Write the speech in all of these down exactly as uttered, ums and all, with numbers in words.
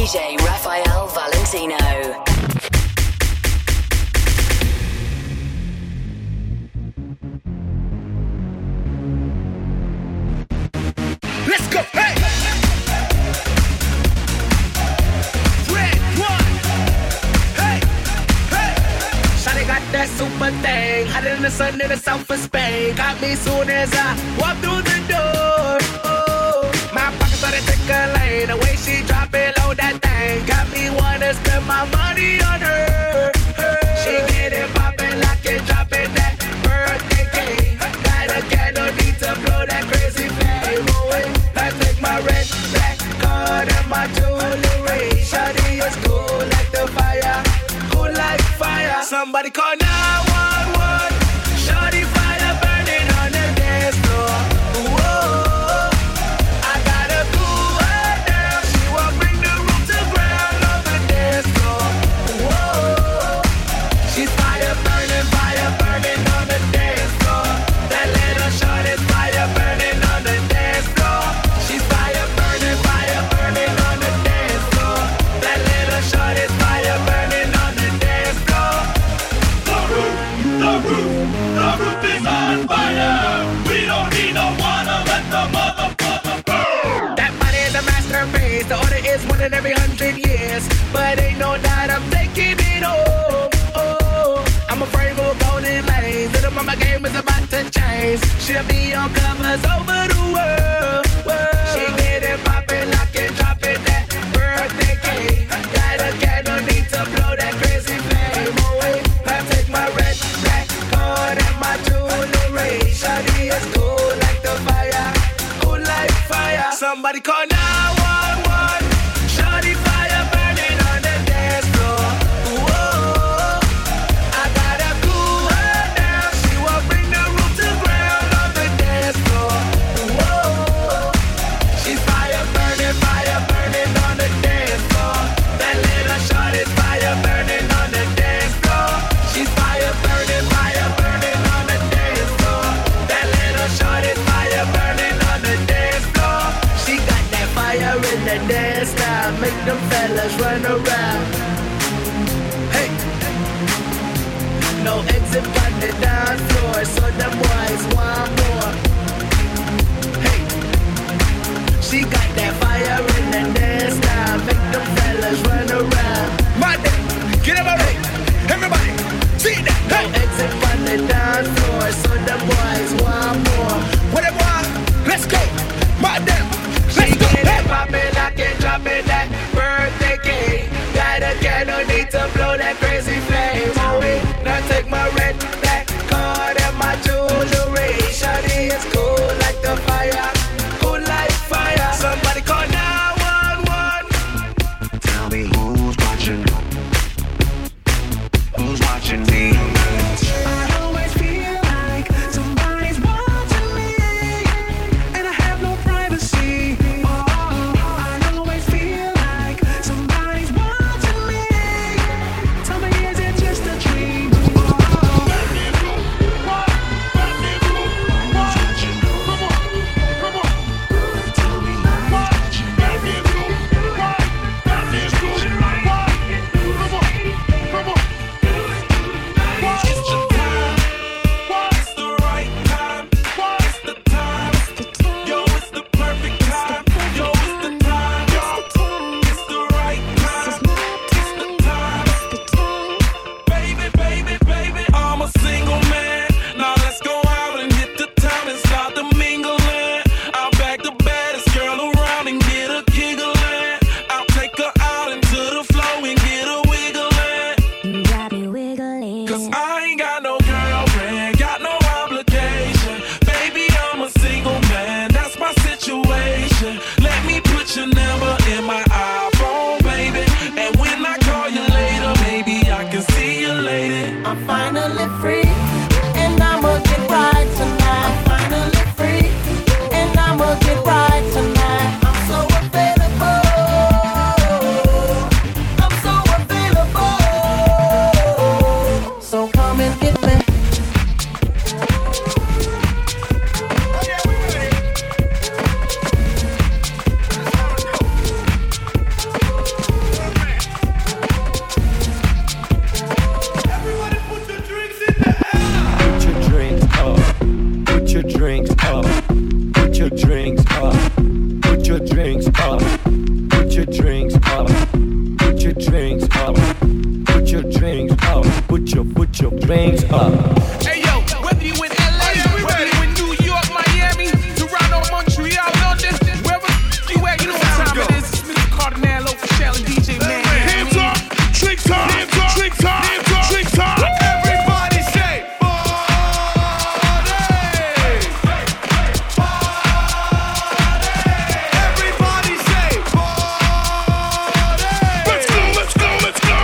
D J Rafael Valentino. Let's go, hey! Red one, hey, hey! Shawty got that super thing, hotter than the sun in the south of Spain. Got me soon as I walk through the door. Oh, my pockets started tickling, the way she drop it low that thing. Got me wanna spend my money on her. her. She get it poppin', lock it, drop it, that birthday cake. Got a candle, need to blow that crazy flame away. I take my red, black card and my jewelry. Shawty is cool like the fire, cool like fire. Somebody call nine one one. Shawty fire burning on the dance floor. Whoa, I gotta cool her down. She won't bring the room to ground on the dance floor. Whoa, she's fire burning, fire burning on the dance floor. That little shawty's fire burning on the dance floor. She's fire burning, fire burning on the dance floor. That little shawty's fire burning on the dance floor. The roof, the roof, the roof is on fire. We don't need no water, let the motherfucker burn. That body is a masterpiece. The order is one in every hundred years. But ain't no doubt I'm taking it all. Oh, I'm afraid we'll go in lanes. Little mama game is about to change. She'll be on covers over the world. world. She get it poppin', lock it, drop it, that birthday cake. Got a candle, need to blow that crazy flame away. I take my red, black card and my jewelry. Shawty is cool like the fire, cool like fire. Somebody call nine one one. Shawty fire burning on the dance floor. Whoa, I gotta cool her down. She won't bring the room to ground on the dance floor. Whoa, she's fire burning, fire burning on the dance floor. That little shawty's fire burning on the dance floor. She's fire burning, fire burning on the dance floor. That little shawty's fire burning on the dance floor. She got that fire in the dance now, make them fellas run around. Hey, no exit on the dance floor, so them boys want more. Hey, she got that fire in the dance now, make them fellas run around. My day, get up, hey, everybody, see that. Hey, no exit on the dance floor, so them boys want more. What it want? Let's go, my damn. Let's go. Hey, pop it, lock it, drop it, that birthday cake. Got a candle, need to blow that crazy flame away. Now take my red, black card and my jewelry. Shawty is cool like the fire, cool like fire. Somebody call nine one one. Tell me who's watching, who's watching me. I always feel like somebody's watching me, and I have no privacy. Oh, I always feel like somebody's watching me. Tell me, is it just a dream? Oh, Who's watching? Tell me who's watching. Who's drinks up. Hey yo, whether you in L A, whether you in New York, Miami, Toronto, Montreal, London, wherever you at, you know what time it is. It's Mister Cardinal, Official, and D J Man. Hands up, drink time, hands up, drink time, hands up, drink time. Everybody say party, party. Everybody say party. Let's go, let's go, let's go.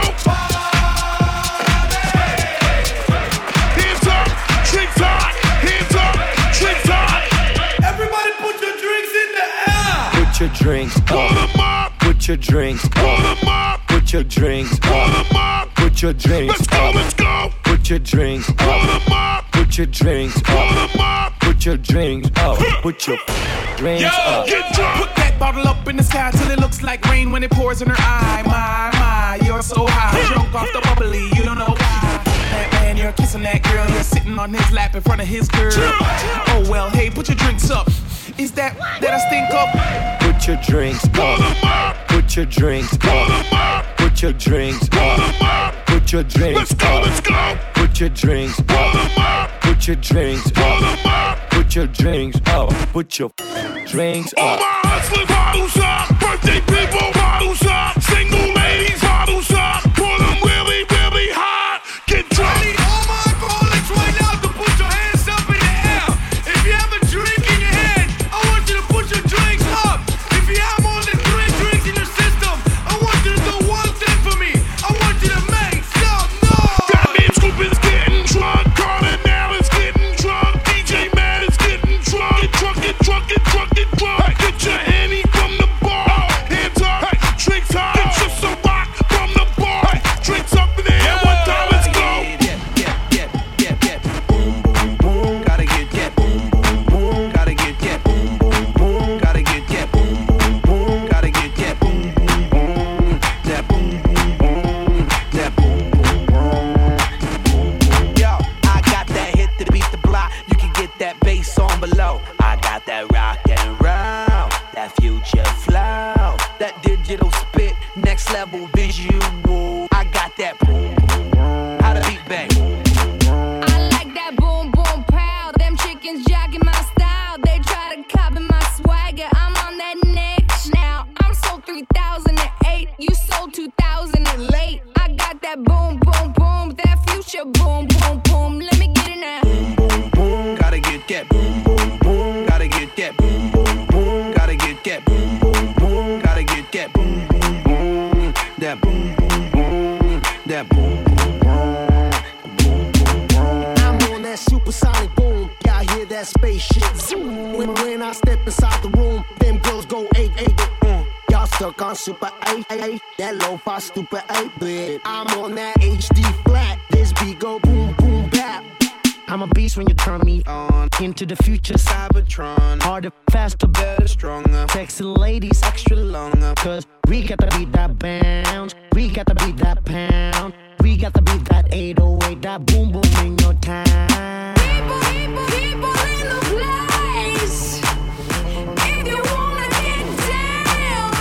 Hands up, drink time, hands up, drink time. Everybody put your drinks in the air. Put your drinks Put up. 'em up, Put your drinks put up. 'em up, Put your drinks put up. 'em up. Put your drinks Let's go, up. let's go. Put your drinks Put up. 'em up, Put your drinks put up. 'em up. Put your drinks up. Put your drinks Yo, up. get drunk. Put that bottle up in the sky till it looks like rain when it pours in her eye. My, my, you're so high. Drunk off the bubbly, you don't know why. That man, you're kissing that girl. You're sitting on his lap in front of his girl. Oh, well, hey, put your drinks up. Is that that I stink up? Put your drinks Put up. 'em up, Put your drinks put up. 'em up, Put your drinks put up. 'em up. Put your drinks Let's go, up. let's go. Put your drinks Put up. 'em up, Put your drinks put up. 'em up. Put your drinks up. Put your drinks All up. my hustlers, bottles up. Birthday people, bottles up. Single ladies, bottles up. Put 'em really, really high. Get drunk. I need all my alcoholics right now to put your hands up in the air. If you have a drink in your hand, I want you to put your drinks up. If you have more than three drinks in your system, I want you to do one thing for me. I want you to make some noise. That man Scoop is getting drunk. Cardinal is getting drunk. D J Man is getting drunk. Get drunk, get drunk, get drunk, get drunk. Hey, get your handy from the bar. Hands up, hey, drinks up. Get you some rock from the bar. Hey, drinks up in the air one time, let's go. Yo, I got that hit to beat the block. You can get that bass on below. I got that rock and roll, that future flow, that digital spit, next level visual. I got that boom, boom, boom. How the beat bang? I like that boom boom pow. Them chickens jogging my style. They try to copy my swagger. I'm on that next now. I'm sold three thousand eight. You sold two thousand late. I got that boom boom boom. That future boom boom boom. Let me get it now. Boom, boom, boom. Gotta get that boom, boom, boom. Gotta get that boom, boom, boom. Gotta get that boom, boom, boom. Gotta get that boom, boom, boom. That boom, boom, boom. That boom, boom, boom. I'm on that supersonic boom. Y'all hear that spaceship zoom. When, when I step inside the room, them girls go eight eight. Mm. Y'all stuck on super eight eight. That lo-fi stupid eight bit. I'm on that H D flat. This beat go boom boom bap. I'm a beast when you turn me on. Into the future, Cybertron. Harder, faster, better, stronger. Sexy ladies, extra longer. Cause we got to beat that bounce. We got to beat that pound. We got to beat that eight oh eight. That boom boom in your town. People, people, people in the place. If you wanna get down,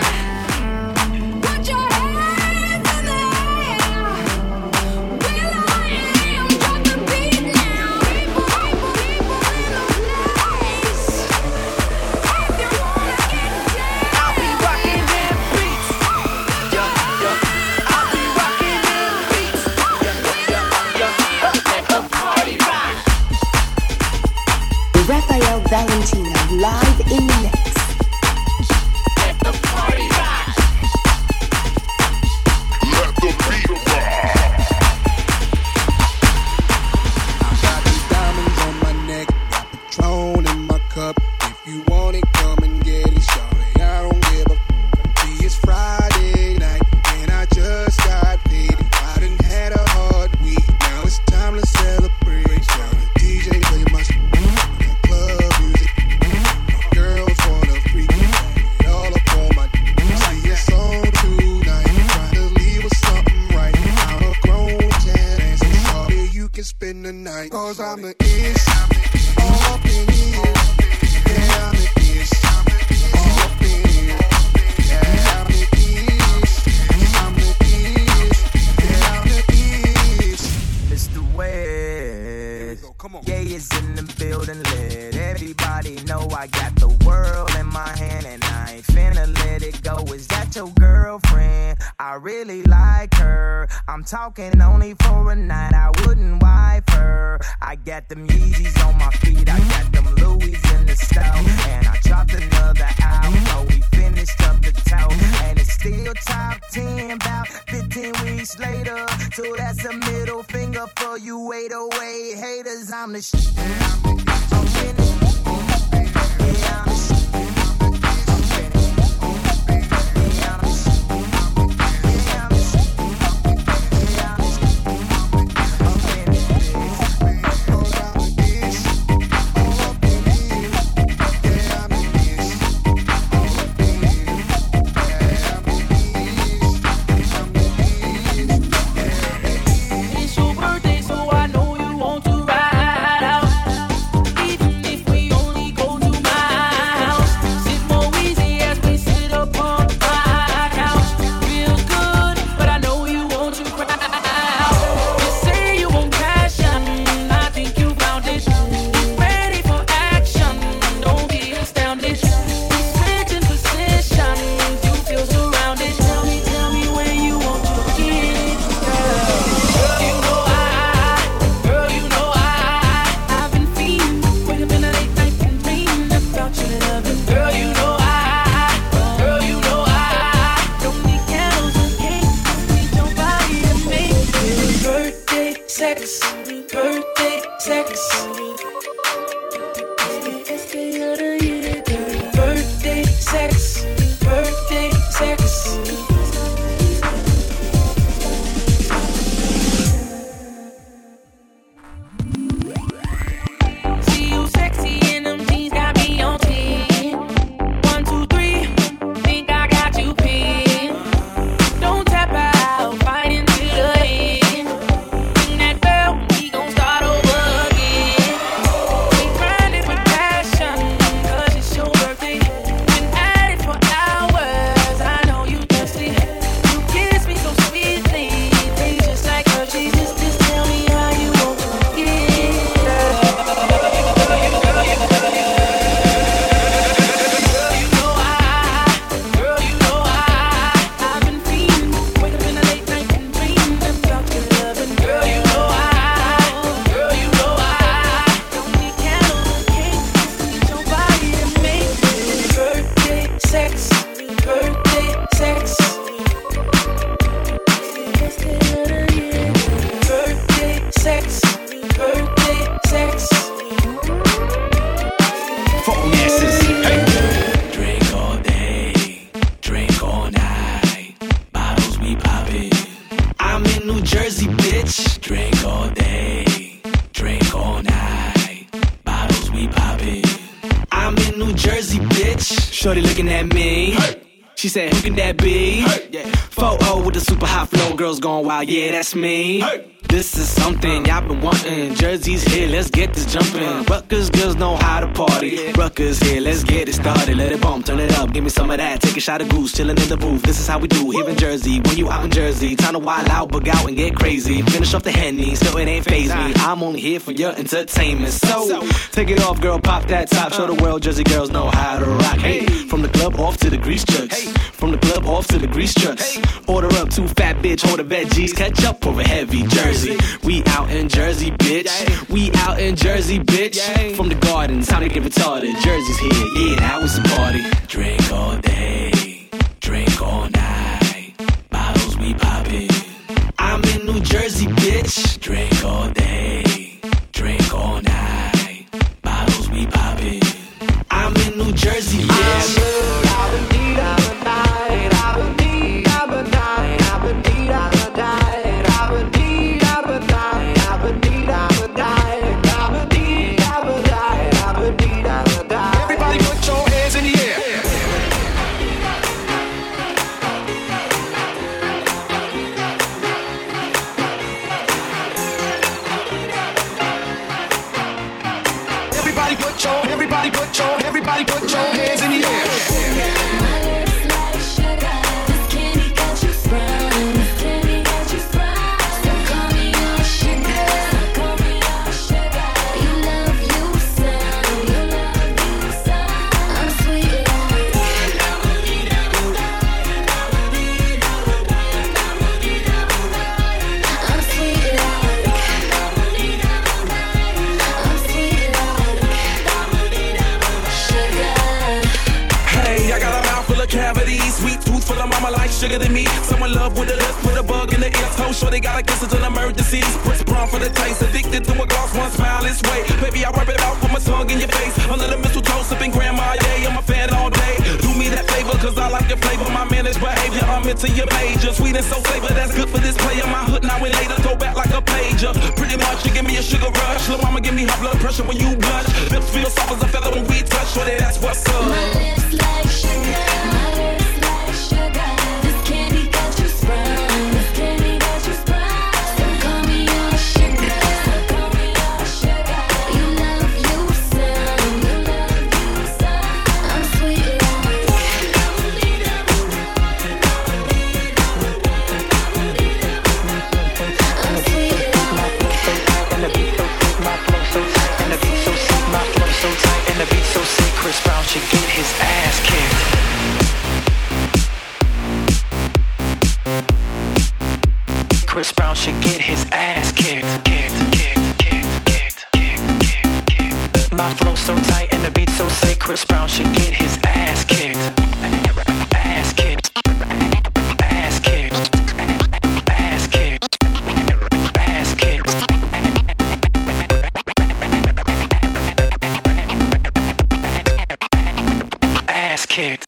put your hands in the air. Will I am drop the beat now. People, people, people in the place. If you wanna get down, I'll be rocking them beats. Yeah, yeah. I'll be rocking them beats. Yeah, yeah, yeah. Let the party rock. Raphael Valentino live in the mix. Let the party rock. Let the beat rock. Got these diamonds on my neck, got Patron in my cup. If you want it, come and get it, shawty. I don't give a f***. See, it's Friday night, and I just got paid. I done had a hard week, now it's time to celebrate. Shawty, D J play my s- club music. My girls wanna freak me, it all up on my d- See, it's on tonight, try to leave with something right. I'm a grown man, so shawty, you can spend the night. Cause I'm the ish, all up in here. Yeah, I'm the ish, all up in here. Yeah, I'm the ish, I'm the ish. Yeah, I'm the ish. It's the way Come on. Gay is in the building, let everybody know I got the world in my hand and I ain't finna let it go. Is that your girlfriend? I really like her. I'm talking only for a night, I wouldn't wife her. I got them Yeezys on my feet, I got them Louis in the stove, and I dropped another album, so we finished up the toe, and it's still top ten, about fifteen weeks later. So that's a middle finger for you eight oh eight haters. I'm the shit. I'm finished. Yeah, I'm the shit. Shorty looking at me. Hey. She said, who can that be? Hey. Yeah. four oh with the super hot flow, girls going wild, yeah, that's me. Hey. This is something y'all been wanting. Jersey's here, let's get this jumping. Rutgers girls know how to party. Rutgers here, let's get it started. Let it bump, turn it up, give me some of that. Take a shot of goose, chillin' in the booth. This is how we do here in Jersey. When you out in Jersey, time to wild out, bug out, and get crazy. Finish off the Henny, still it ain't faze me. I'm only here for your entertainment. So, take it off, girl, pop that top. Show the world Jersey girls know how to rock. Hey, from the club off to the grease trucks. From the club off to the grease trucks. Order up two fat bitch, hold the veggies. Catch up over heavy Jersey. We out in Jersey, bitch. We out in Jersey, bitch. From the gardens, time to get retarded. Jersey's here, yeah, now it's a party. Drink all day, drink all night. Bottles we poppin'. I'm in New Jersey, bitch. Drink all day, drink all night. Bottles we poppin'. I'm in New Jersey, bitch. Everybody put your, everybody put your hands in the air. You mama like sugar than me. Someone love with the lips, put a bug in the ears. Whole sure they gotta kiss it till emergencies. Press brown for the taste, addicted to a gloss, one smile is way. Baby, I rub it out, put my tongue in your face. Under the mistletoe, sipping grandma, yeah, I'm a fan all day. Do me that favor, cause I like your flavor. My managed behavior, I'm into your major. Sweet and so savor, that's good for this player. My hood now and later, go back like a pager. Pretty much, you give me a sugar rush. Lil' mama give me high blood pressure when you blush. Lips feel soft as a feather when we touch. Shorty, that's what's up. My lips like sugar, my lips like sugar. This candy got you sprung, this candy got you sprung. So call me your sugar, so call me your sugar. You love you some, you love you some. I'm sweet like I'm sweet like And the beat so sick, my flow so tight. And the beat so sick, my flow so tight. And the beat so sick, Chris Brown should get his ass kicked. Chris Brown should get his ass kicked. Kicked, kicked, kicked, kicked, kicked, kicked, kicked. My flow so tight and the beat so sick, Chris Brown should get his ass kicked. Ass kicked. Ass kicked. Ass kicked. Ass kicked. Ass kicked.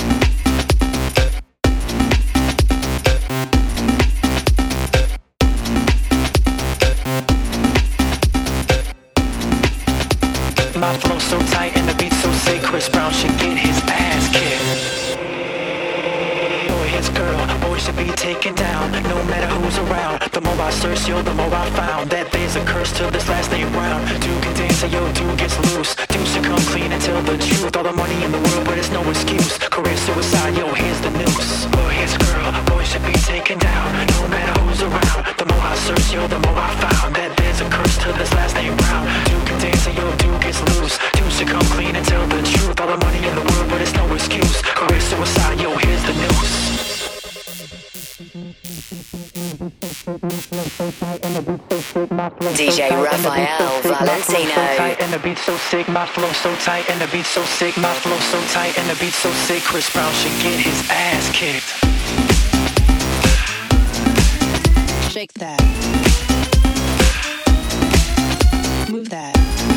My flow so tight and the beat so sick, Chris Brown should get his ass kicked. Boy, his girl, boy should be taken down, no matter who's around. The more I search, yo, the more I found that there's a curse to this last name Brown. Dude can dance, and yo, dude gets loose. Dude should come clean and tell the truth. All the money in the world, but it's no excuse. Career suicide, yo, here's the news. Boy, his girl, boy should be taken down, no matter who's around. The more I search, yo, the more I found that there's a curse to this last name Brown. Dude can dance, and yo, dude gets loose. Dude should come clean and tell the truth. All the money in the world, but it's no excuse. Career suicide, yo, here's the news. D J Raphael Valentino. And the beat so sick, my flow so tight. And the beat so sick, my flow so tight. And the beat so sick, Chris Brown should get his ass kicked. Shake that. Move that.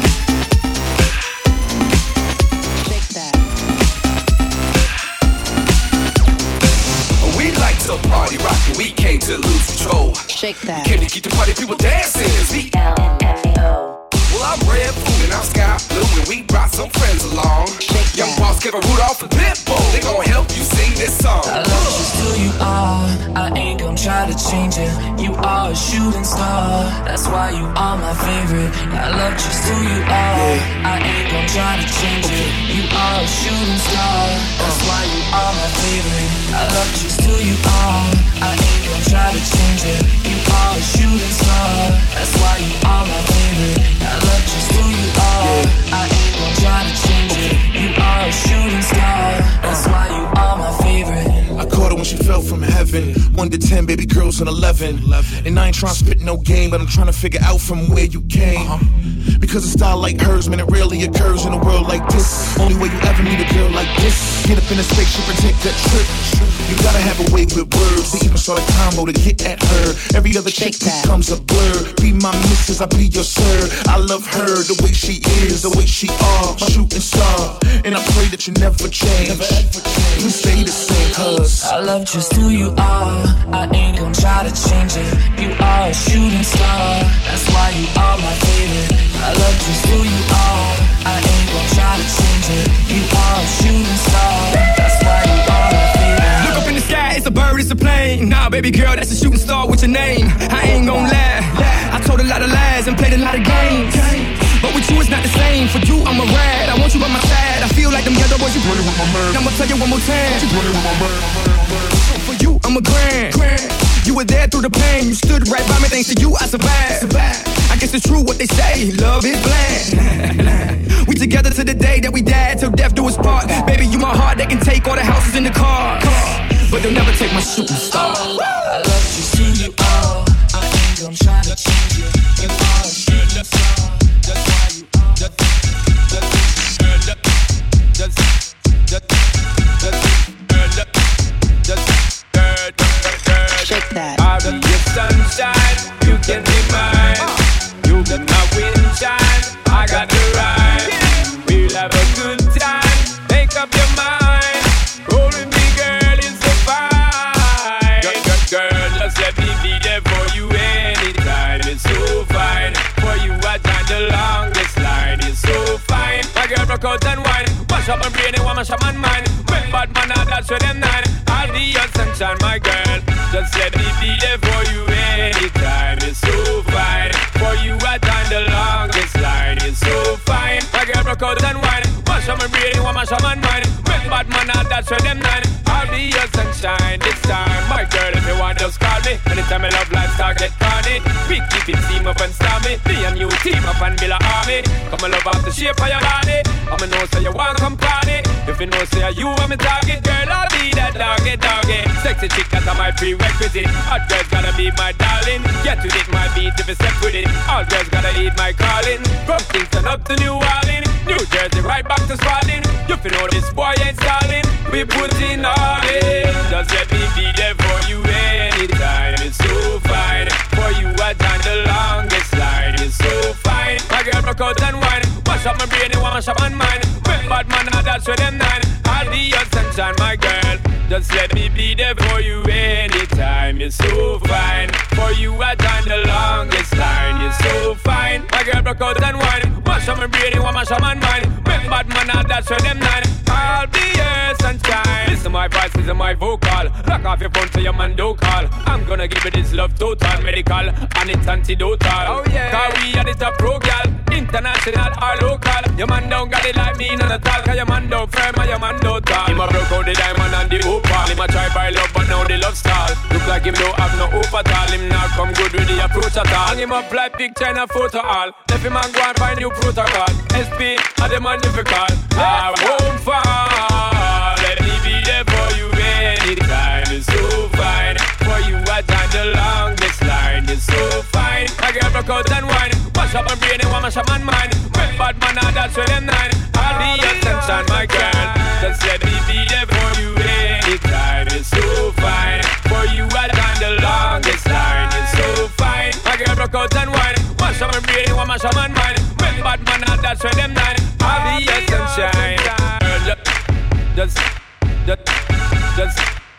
Shake that. We like to party rockin', we came to lose control. Shake that. Came to keep the party people dancing. Speak L F O. Well, I'm red food and I'm sky blue, and we brought some friends along. Shake Young boss Kevin Rudolph and Pitbull, they gon' help you sing this song. I love just who you are, I ain't gon' try to change it. You are a shooting star, that's why you are my favorite. I love just who you are, I ain't gon' try to change it. You are a shooting star, that's why you are my favorite. I love just who you are, I ain't gon' try to change it. You are a shooting star, that's why you are my favorite. I love just who you are, I ain't gon' try to change it. You are a shooting star, that's why you are my favorite. I caught her when she fell from heaven. One to ten, baby girls an eleven. And I ain't trying to spit no game, but I'm trying to figure out from where you came. Because a style like hers, man, it rarely occurs in a world like this. Only way you ever meet a girl like this. Get up in a spaceship and take that trip. You gotta have a way with words. They even start a combo to get at her. Every other chick becomes a blur. Be my missus, I'll be your sir. I love her, the way she is, the way she are. Shooting star, and I pray that you never change. You stay the same, cuz I love just who you are, I ain't gon' try to change it. You are a shooting star, that's why you are my favorite. I love just who you are, I ain't gon' try to change it. You are a shooting star, that's why you are my favorite. Look up in the sky, it's a bird, it's a plane. Nah, baby girl, that's a shooting star with your name. I ain't gon' lie, I told a lot of lies and played a lot of games. But with you it's not the same. For you I'm a ride, I want you by my side. I feel like them other boys, you running with my man. I'ma tell you one more time, you running with my man. For you I'm a grand. You were there through the pain, you stood right by me. Thanks to you I survived. I guess it's true what they say, love is blind. We together to the day that we died, till death do us part. Baby you my heart, they can take all the houses in the car, but they'll never take my shooting star. I love just who you are, I ain't gon' try to change it. You are a shooting star, that's why you are. That's, that's, that's, that's, that's, that's, that's, that's, Mash up my brain, they want mash up my mind. Make bad man, now that's where them nine. I'll be your sunshine, my girl. Just let me be there for you anytime. It's so fine. For you, I time the longest line. It's so fine. My girl broke out and wine. Mash up my brain, they want mash up my mind. Make bad man, now that's where them nine. I'll be your sunshine this time. My girl, if you want, just call me. Anytime I love life, start get funny. We keep it team up and start me. Me and you team up and build a army. Come and love off the shape of your body. I'ma know say you want come party. If you know say you want me target, girl, I'll be that doggy doggy. Sexy chick, that's my prerequisite. Hot girls gotta be my darling. Get to it, my beat if you step with it. All girls gotta eat my calling. From Kingston up to New Orleans, New Jersey right back to Spalding. You feel know this boy ain't stalling. We put in all in. Just let me be there for you anytime. It's so fine. For you, I done the longest line. It's so fine. My girl broke out and wine. Mash up my brain, you want mash up my mind. Make bad man, now that's where them nine. I'll be your sunshine, my girl. Just let me be there for you anytime. It's so fine. For you, I done the longest line. It's so fine. My girl broke out and wine. Mash up my brain, you want mash up my mind. Make bad man, now that's where them nine. I'll be your sunshine. Listen my voice, listen my vocal. Lock off your phone so your man don't call. I'm gonna give you this love total, medical, and it's antidotal. Oh yeah. Cause we are the top pro girl, international or local. Your man don't got it like me, none at all. Cause your man don't firm and your man don't tall. Him a broke out the diamond and the opal. Him a try buy love but now the love stall. Look like him don't have no hope at all. Him not come good with the approach at all. Hang him up like picture and a photo all. Left him and go and find new protocol. S P are the man difficult. I won't fall. Let me be there for you anytime. It's so fine. For you I time the longest line. It's so fine. I get broke out and wine. Mash up my brain and mash up my mind. Make bad man, now that's where them nine. I'll be your sunshine, my girl. Just let me be there for you anytime. It's so fine. For you I time the longest line. It's so fine. I get broke out and wine. Mash up my brain and mash up my mind. Make bad man, now that's where them nine. I'll be your sunshine. Just, just, just,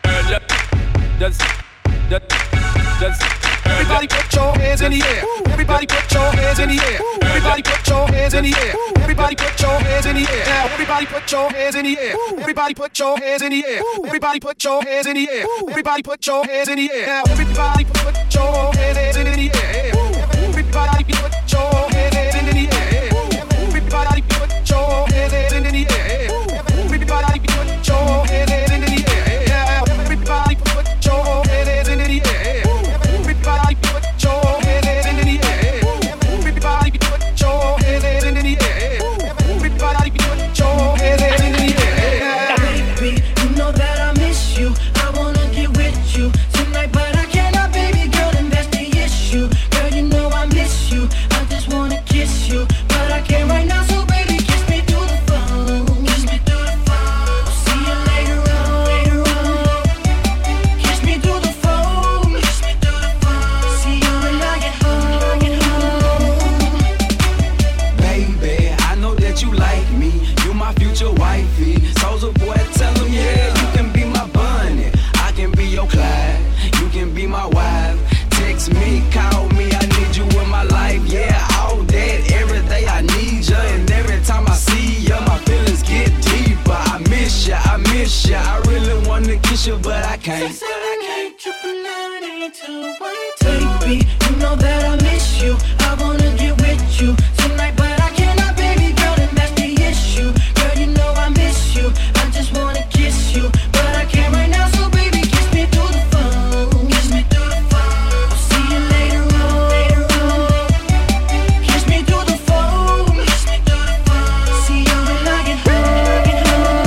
just, just, just. Everybody put your hands in the air. Everybody put your hands in the air. Everybody put your hands in the air. Everybody put your hands in the air. Now everybody put your hands in the air. Everybody put your hands in the air. Everybody put your hands in the air. Everybody put your hands in the air. Now everybody put your hands in the air. Everybody put your hands in the air. Everybody put your hands in the air. Everybody put your hands in the air. Now everybody put your hands in the air. Everybody put your hands in the air. Everybody put your hands in the air. Everybody put your hands in the air. Baby, you know that I miss you. I wanna get with you tonight, but I cannot, baby girl, and that's the issue. Girl, you know I miss you. I just wanna kiss you, but I can't right now. So baby, kiss me through the phone. Kiss me through the phone. I'll see you later on. Later on. Kiss me through the phone. Kiss me through the phone. See you when I get home. Get home. Baby, I know that you like me. You my future wifey. Soulja boy, tell him yeah, you can be my bunny. I can be your Clyde. You can be my wife. Text me, call me. I need you in my life. Yeah, all that every day I need you, and every time I see you, my feelings get deeper. I miss you, I miss you. I really wanna kiss you, but I can't. Baby, you know that I miss you. I wanna get with you tonight, but I cannot, baby girl, and that's the issue. Girl, you know I miss you. I just wanna kiss you, but I can't right now. So baby, kiss me through the phone. Kiss me through the phone. I'll see you later on. Later on. Kiss me through the phone. Kiss me through the phone. See you when I get home. Get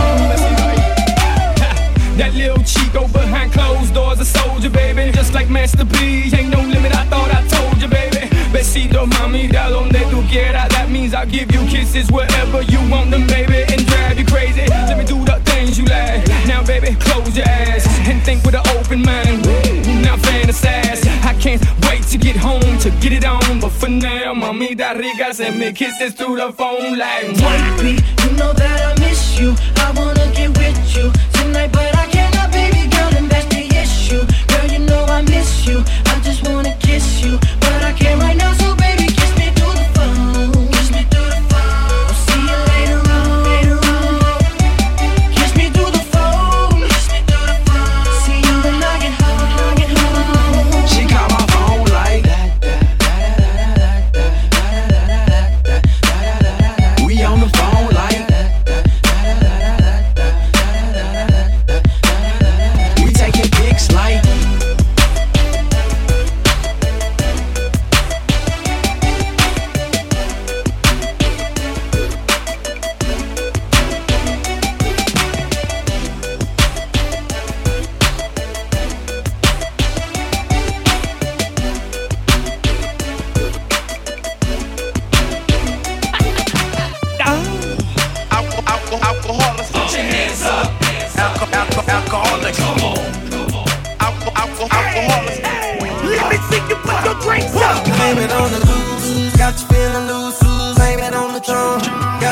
home. That little Chico behind closed doors, a soldier, baby. Just like Master P, ain't no limit, I thought I told you, baby. Besito, mami, da donde tú quieras. That means I'll give you kisses wherever you want them, baby, and drive you crazy. Let me do the things you like. Now, baby, close your eyes and think with an open mind. Now fantasize. I can't wait to get home to get it on, but for now, mamita rica, send me kisses through the phone like. Baby, you know that I miss you. I wanna get with you tonight, but I cannot, baby girl, and that's the issue. Girl, you know I miss you. I just wanna kiss you, but I can't right now. So baby, kiss me through the phone. Kiss me through the phone. I'll see you later on. Later on.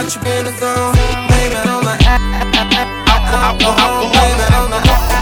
got you in the zone. Blame it on the alcohol. Blame it on the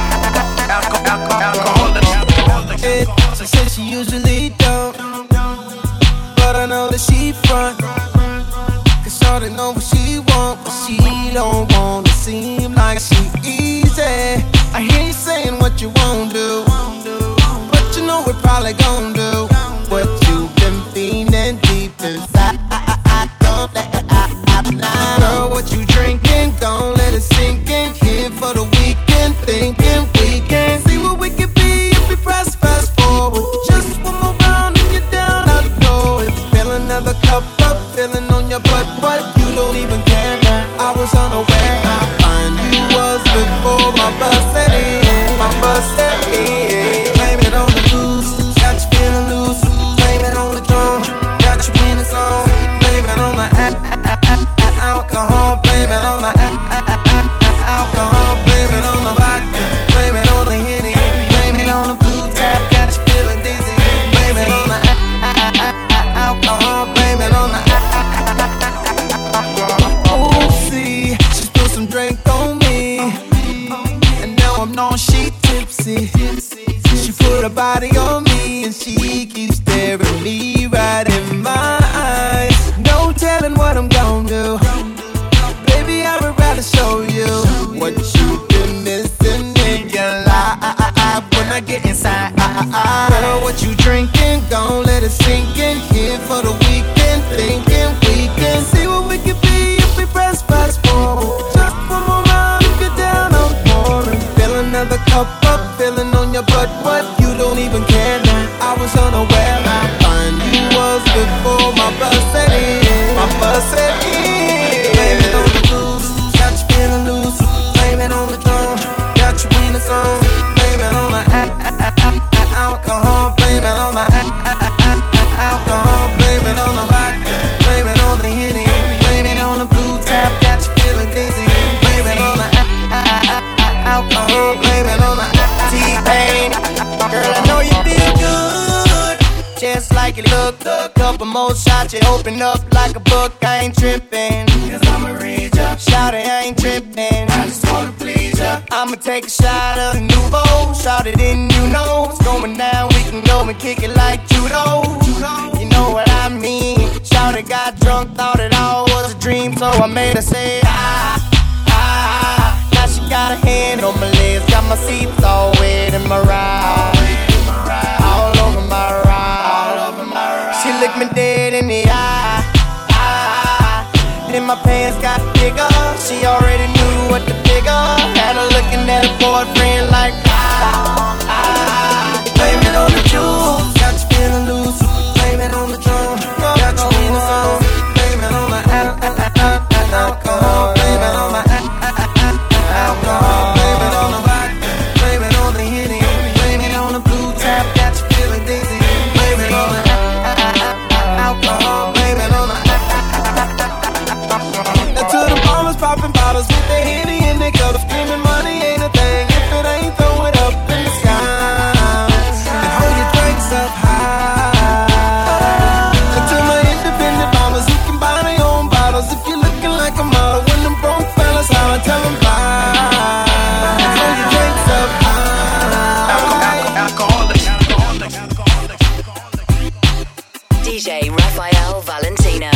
alcohol. She said she usually don't, but I know that she front. Cause shorty know what she want, but she don't wanna seem like she easy. I hear you saying what you won't do, but you know we probably gon' do what you've been feeling deep inside. Don't let it out now. Girl, what you drinking? Don't let it sink in. Here for the weekend, thinking we can see what we can be if we press fast forward. Just one more round and you're down out the door. If you fill another cup up, feeling on your butt, but you don't even care now. I was unaware how fine you was before my bus set in. My bus set in. Blame it on the booze, got you feeling loose. Blame it on the drum, got you in the zone. Blame it on the alcohol. Blame it on the alcohol. Blame it on the vodka. Blame it on the Henny. Blame it on the blue tap, got you feeling dizzy. Blame it on the alcohol. Blame it on the oh, see, she spilled some drink on me, and now I'm known she tipsy. She put her body on me, and she keeps staring me right in my eyes. No telling what I'm gon' do. Baby, I would rather show you what you've been missing in your life when I get inside. Girl, what you drinking? Gon' let it sink in. Here for the weekend, thinking we can see what we can be if we press fast forward. Just one more round if you're down on pouring. Fill another cup up, feeling on your butt, but you don't even care now. I was unaware how fine you was before my bus set in. My bus set in. Blame it on the blues, got you feeling loose. Blame it on the drum, got you in the zone. Blame it on the alcohol. Blame it on the alcohol. Blame it on the vodka. Blame it on the Henny. Blame it on the blue tap, got you feeling dizzy. Blame it on the alcohol. Blame it on the T-Pain. Girl, I know you feel good, just like you look. Couple more shots, you open up like a book. I ain't tripping, cause I'ma read ya. Shout it, I ain't tripping, I just wanna please ya. I'ma take a shot of the nouveau. Shout it in, you know what's going down. We can go and kick it like judo. You know what I mean. Shout it, got drunk, thought it all was a dream, so I made her say ah, ah. Now she got a hand on my legs, got my seats all wet in my ride. All over my ride. She looked me dead in the eye. Then my pants got bigger. She already knew what to figure. Had her looking at her boyfriend like ah, ah. Blame it on the juice, got you feeling loose. Blame it on the drum, got you in the zone. Blame it on the alcohol. Blame it on the alcohol. Blame it on the vodka. Blame it on the Henny. Blame it on the blue tap, got you feeling dizzy. Blame it on the alcohol. Blame it on the now to the bombers popping bottles with their Henny and they go screaming money ain't a thing if it ain't throw it up in the sky and hold your drinks up high. And to my independent bombers who can buy their own bottles, if you're looking like a model, when them broke fellas holler, tell them bye. And hold your drinks up high. D J Raphael Valentino.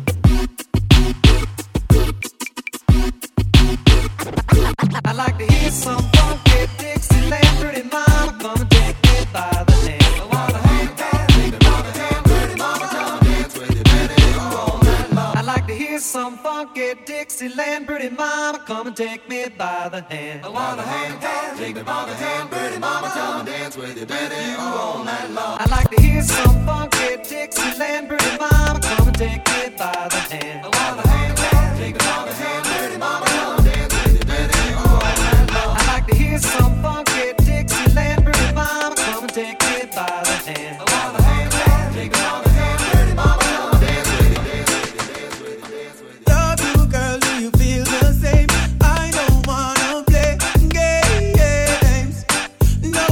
I like to hear some funky Dixieland, pretty mama, come and take me by the hand. I wanna hang down, take me by the hand, pretty mama, come and dance with you, baby, all night long. I like to hear some funky Dixieland, pretty mama, come and take me by the hand. I wanna hang down, take me by the hand, pretty mama, come and dance with you, baby, all night long. I like to hear some funky Dixieland, pretty mama, come and take me by the hand. I wanna hang down, take me by the hand, pretty mama, come and dance with you, baby. I like to hear some funky Dixieland, pretty mama, come and take me by the hand. I wanna hang down, take me by the hand, pretty mama, come and dance with you, dance with you, dance with you, dance with you. Love you, girl, do you feel the same? I don't wanna play games, no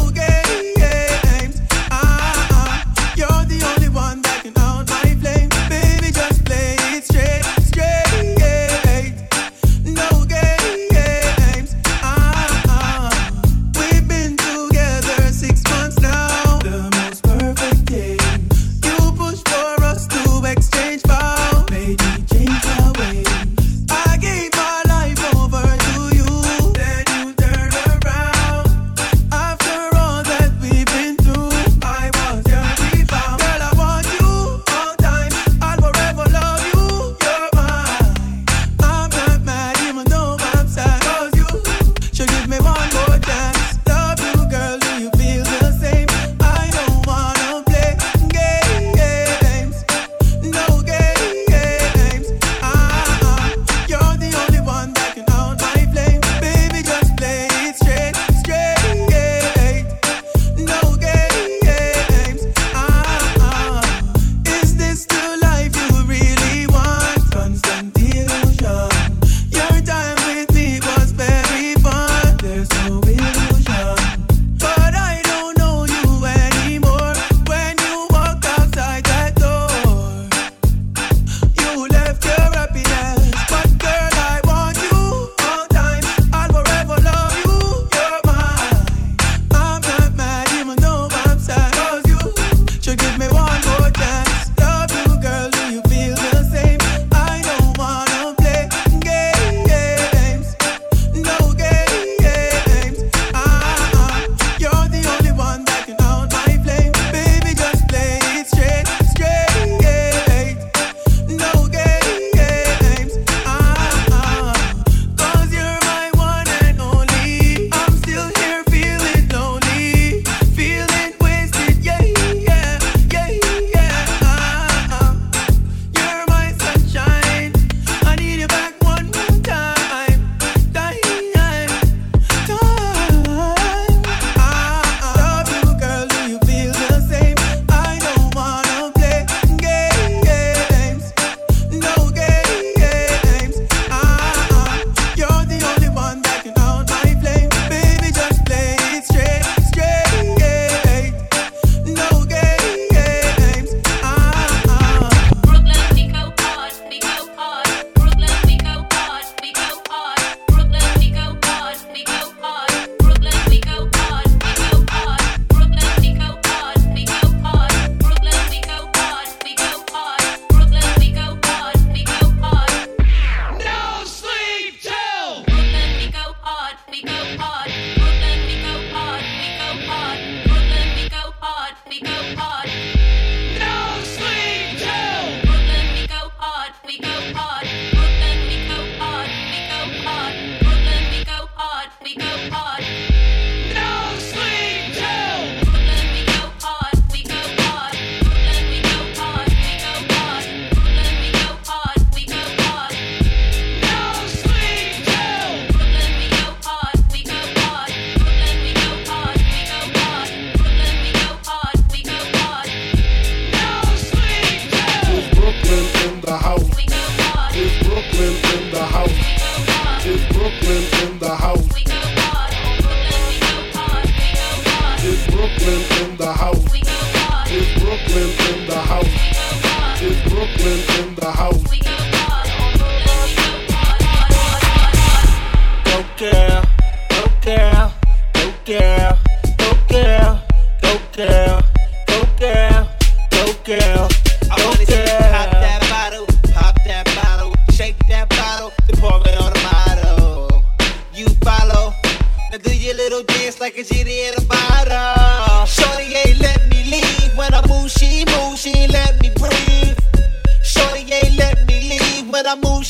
games. Ah, ah, you're the only one that can out my flame. Baby, just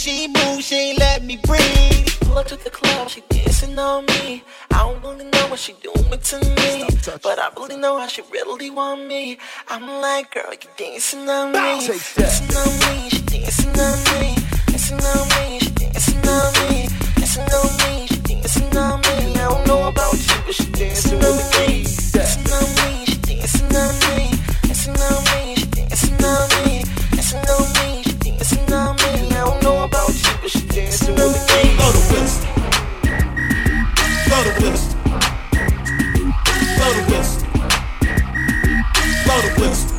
she move, she ain't let me breathe. Pull up to the club, she dancing on me. I don't really know what she doing to me, but I really know how she really want me. I'm like, girl, you dancing on me, dancing on me, she dancing on me, dancing on me, she dancing on me, dancing on me, she dancing on me. I don't know about you, but she dancing on me, dancing on me, she dancing on me, dancing on me, she dancing on me, dancing on me, she dancing on me. I don't know about you, but she dancing on me. Blow the whistle. Blow the whistle. Blow the whistle. Blow the whistle.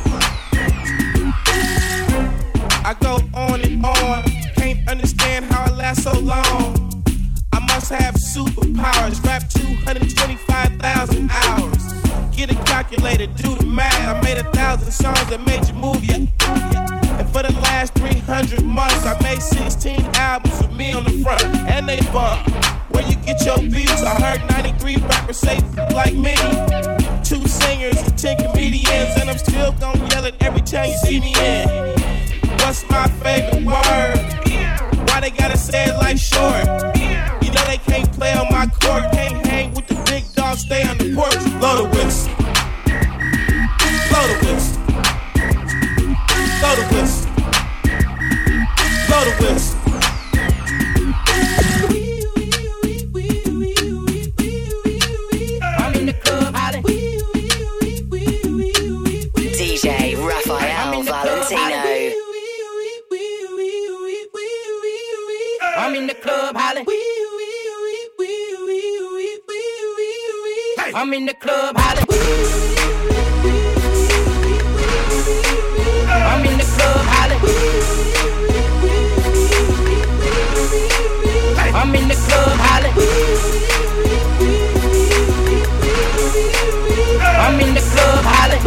I go on and on. Can't understand how it lasts so long. I must have superpowers. Rap two hundred twenty-five thousand hours. Get a calculator, do the math. I made a thousand songs that made you move, yeah. And for the last three hundred months, I made sixteen albums with me on the front, and they bump. Where you get your views? I heard ninety-three rappers say like me. Two singers and ten comedians, and I'm still gon' yell it every time you see me in. What's my favorite word? Why they gotta say it like short? You know they can't play on my court, can't hang with the big dogs, stay on the porch. Blow the whistle. Blow the whistle. Blow the whistle. Blow the whistle. I'm in the club, hollering. D J Raphael Valentino. I'm in the club, hollering. I'm in the club, hollering. I'm in the club, hollering. I'm in the club, hollering. I'm in the club, hollering.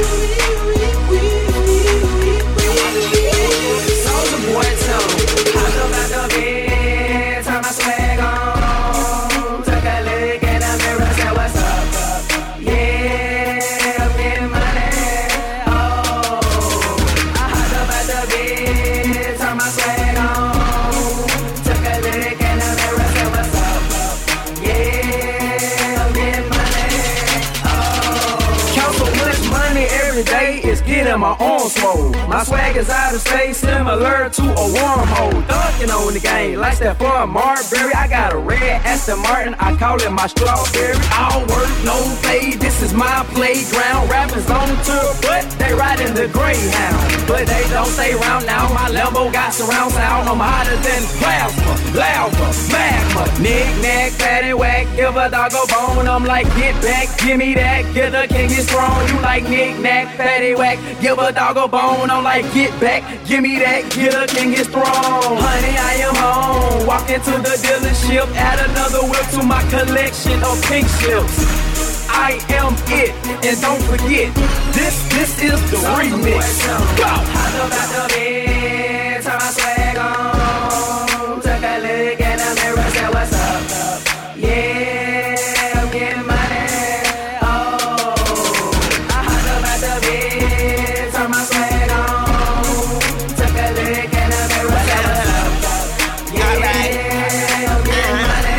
Soulja Boy tone. I know about the bed, turn my swag on. Took a look in the mirror, said what's up? Yeah, I'm getting money. Oh, I hopped up at the bed, turn my swag on. Took a look in the mirror, said what's up? Yeah, I'm getting money. Oh, count so much money every day, it's getting my arms swole. My swag is out of space, similar to a wormhole. Dunking on the game, like that for Marbury. I got a red Aston Martin, I call it my strawberry. All work, no play, this is my playground. Rappers on tour, but they riding the Greyhound. But they don't stay around now, my Lambo got surround sound. I'm hotter than plasma, lava, magma. Knick-knack, patty whack, give a dog a bone. I'm like, get back, give me that, get the king is strong. You like knick-knack, patty whack, give a dog a bone. I'm like, get back, give me that, get a king is strong. Honey, I am home. Walk into the dealership, add another whip to my collection of pink ships. I am it, and don't forget, this this is the remix. Go! Hop up out the bed, turn my swag on. Took a look in the mirror, said what's up? Yeah, I'm getting money. Oh, I hopped up out the bed, turn my swag on. Took a look in the mirror, said what's up? Yeah, I'm getting money.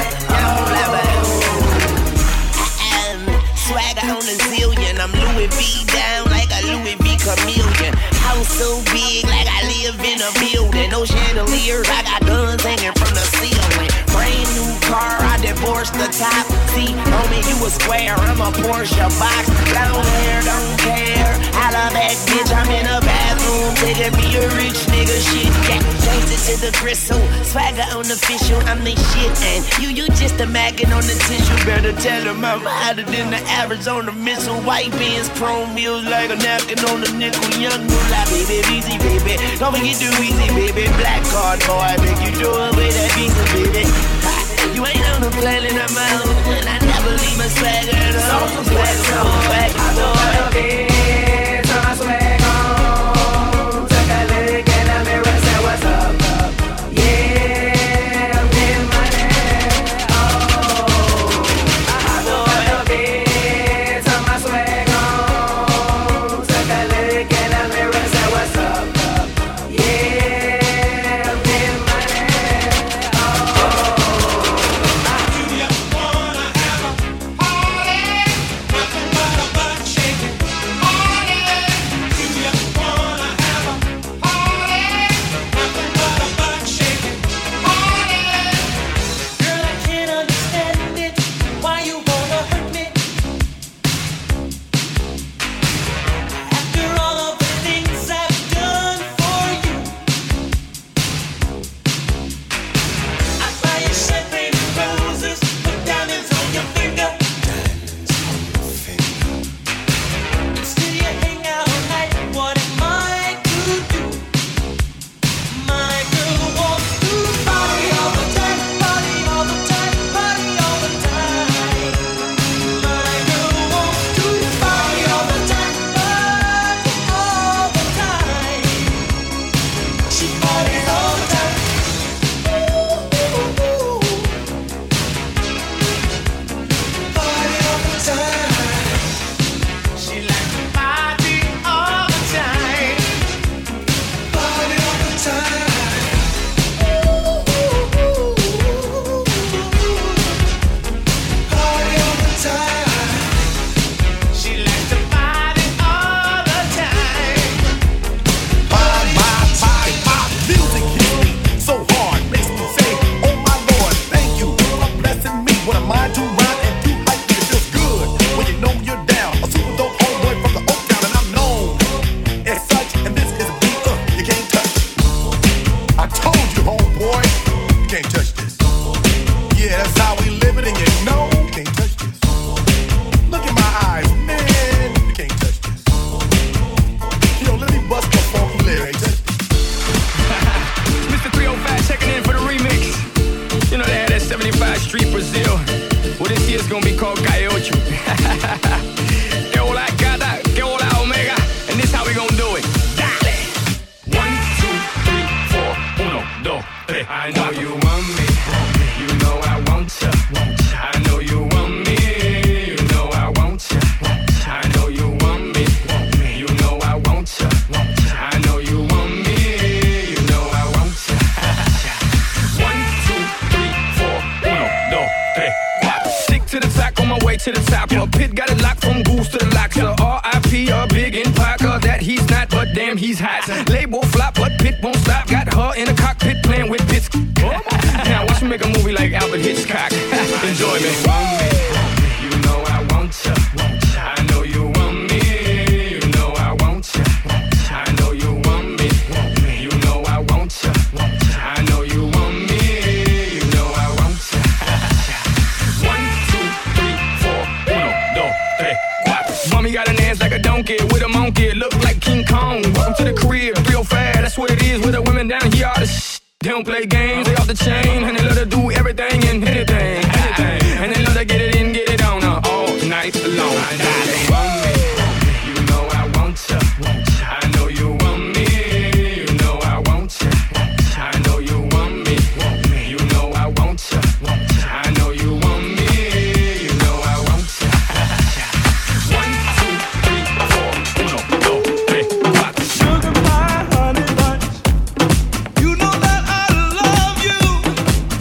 Swagger on a zillion, I'm Louis V down like a Louis V chameleon. House so big like I live in a building. No chandeliers, I got guns hanging from the ceiling. Brand new car, I divorced the top. See, homie, you a square, I'm a Porsche box. Long hair, don't care. Holla back, bitch, I'm in a bathroom. Taking me a rich nigga shit. Yeah, changed it to the crystal. Swagger on official, I'm the shit. And you, you just a maggot on the tissue. Better tell them I'm hotter than the Arizona missile. White beans, chrome wheels like a napkin on a nickel. Young moolah, baby, easy, baby. Don't forget to easy, baby. Black card boy, make you do it with that visa, baby. Ha, you ain't on the planet of my own, and I never leave my swagger at home. Swagger on, swagger on. Turn my swag on. Took a look in the mirror, said what's up? Yeah, I'm getting money. Oh, I hopped up out the bed, turn my swag on. Took a look in the mirror, said what's up? Yeah, I'm getting money. Sugar pie, honey bunch. You know that I love you.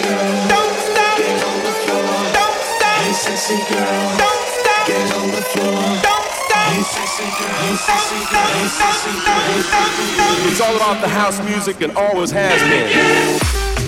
girl, don't stop. Get on the floor, don't stop. Hey sexy girl, don't stop. Get on the floor, don't stop. Hey sexy girl, hey sexy girl, hey sexy girl, hey sexy girl. It's all about the house music and always has been.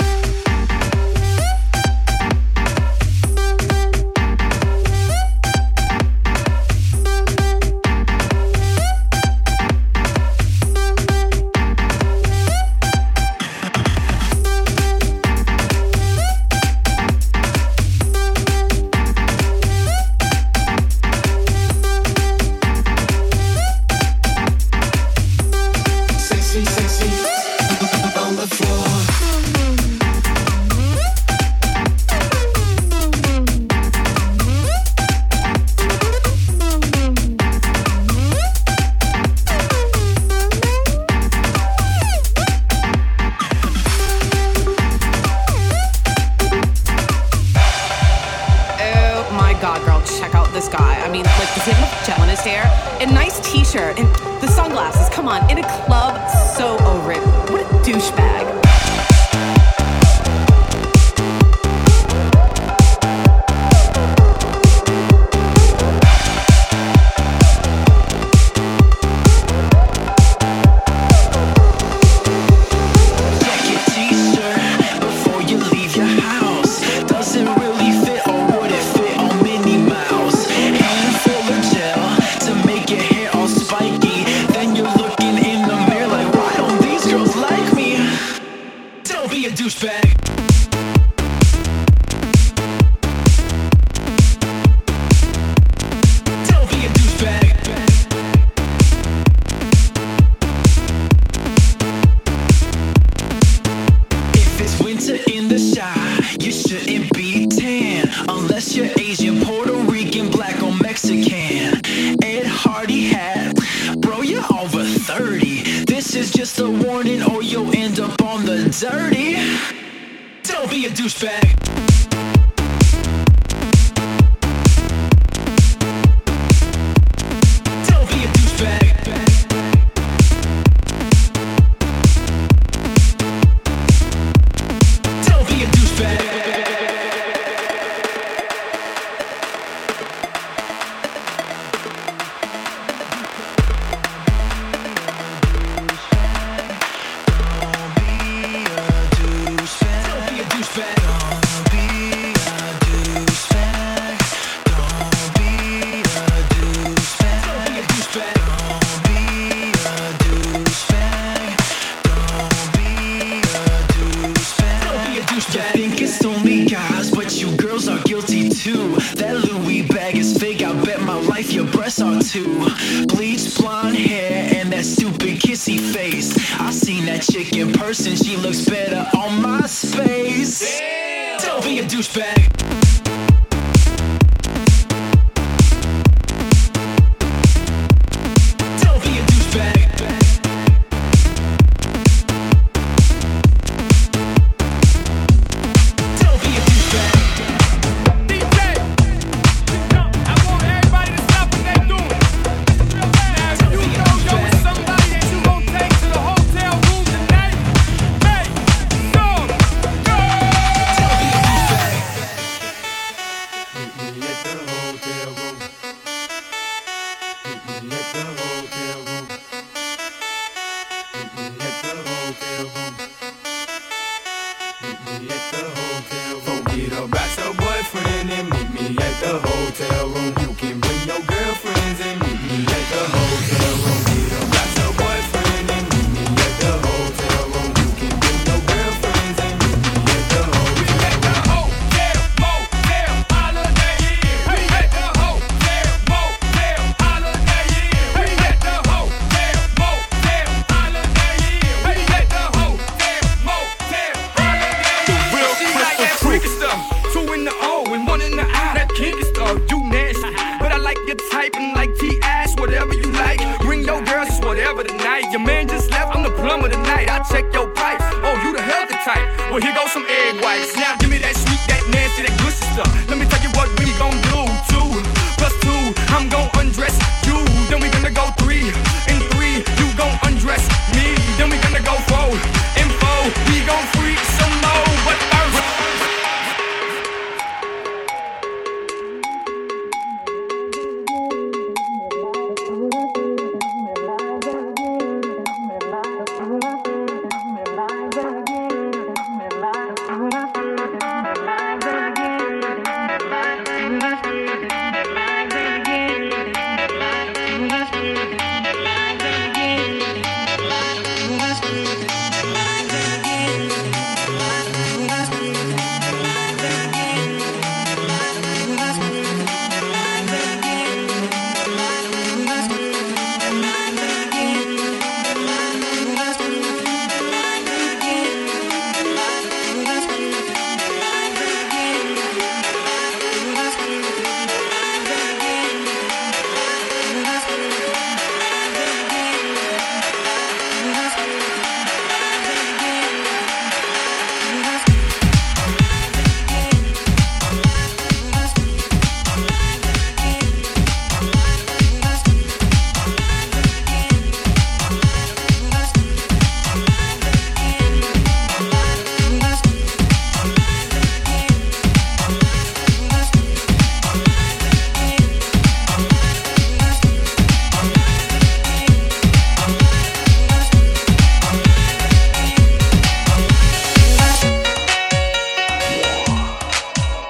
Well, here goes some egg whites. Now give me that sweet, that nasty, that good stuff. Let me tell you what we gon' do. Two plus two, I'm gon' undress you. Then we gonna go three and three. You gon' undress me. Then we gonna go four and four. We gon' freak some more. But first,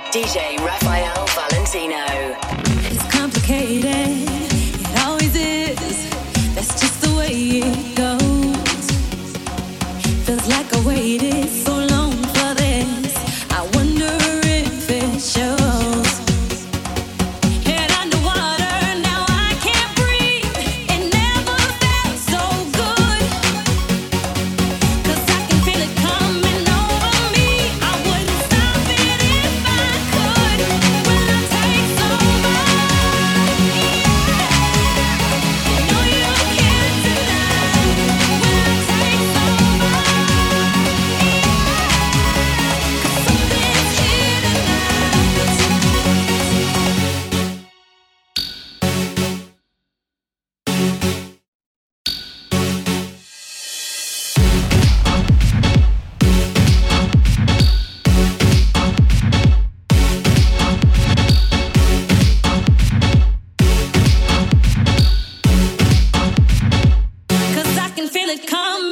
D J Raphael Valentino. It's complicated, it always is. That's just the way it goes. Feels like I waited so long for this. I wonder if it shows. Head underwater, now I can't breathe. It never felt so good. 'Cause I can feel it coming over me. I wouldn't stop it if I could. When I take over, you know you can't deny. When I take over, 'cause something's here tonight. Cause I can feel it coming.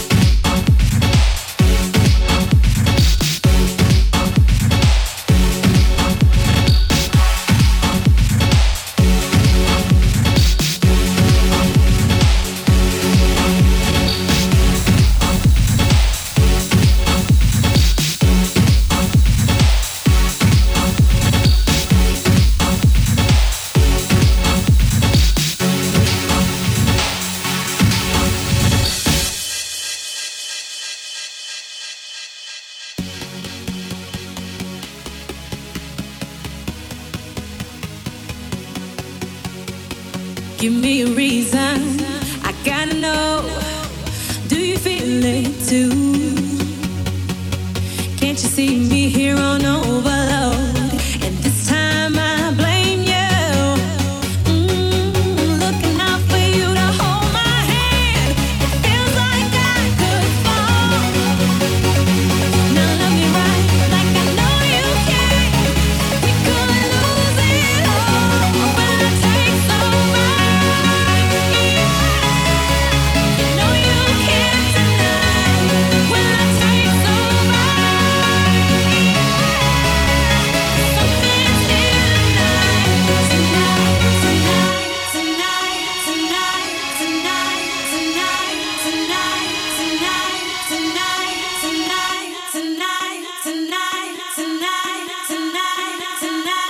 Give me a reason, I gotta know. Do you feel it too? Can't you see me here on overload? And this time I blame you. Mm, looking out for you to hold my hand. It feels like I could fall. Now love me right, like I know you can. We could lose it all when I take over. You know you can't deny when I take over. Something's here tonight, tonight, tonight, tonight, tonight, tonight, tonight, tonight, tonight, tonight, tonight, tonight, tonight, tonight, tonight,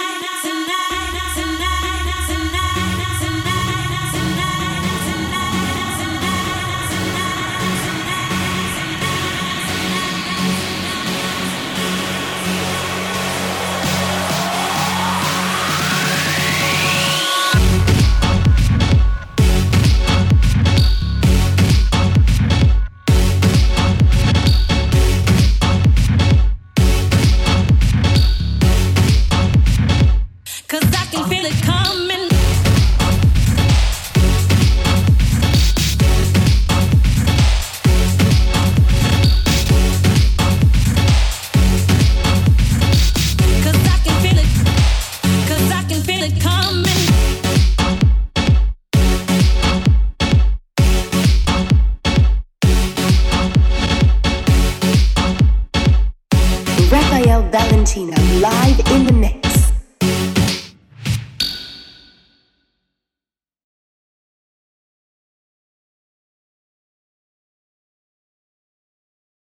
cause I can feel it coming. Cause I can feel it, cause I can feel it coming. Raphael Valentino live in the mix.